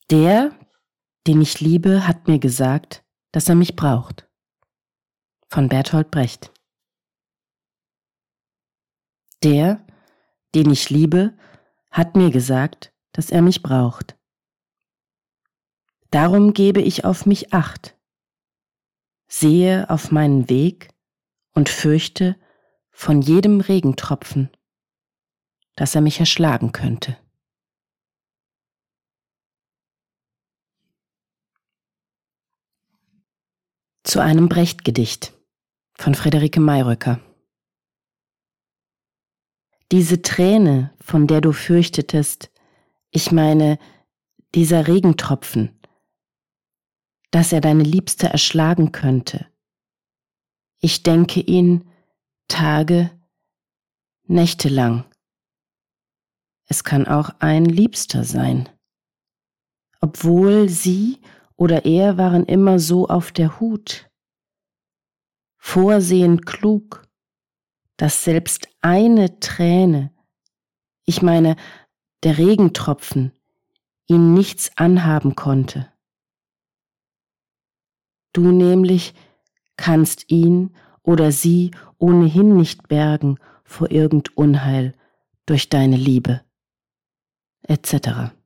Der, den ich liebe, hat mir gesagt, dass er mich braucht. Von Bertolt Brecht. Der, den ich liebe, hat mir gesagt, dass er mich braucht. Darum gebe ich auf mich Acht, sehe auf meinen Weg und fürchte von jedem Regentropfen, dass er mich erschlagen könnte. Zu einem Brecht-Gedicht von Friederike Mayröcker. Diese Träne, von der du fürchtetest, ich meine, dieser Regentropfen, dass er deine Liebste erschlagen könnte. Ich denke ihn Tage, Nächte lang. Es kann auch ein Liebster sein. Obwohl sie oder er waren immer so auf der Hut, vorsehend klug, dass selbst eine Träne, ich meine, der Regentropfen, ihn nichts anhaben konnte. Du nämlich kannst ihn oder sie ohnehin nicht bergen vor irgend Unheil durch deine Liebe, etc.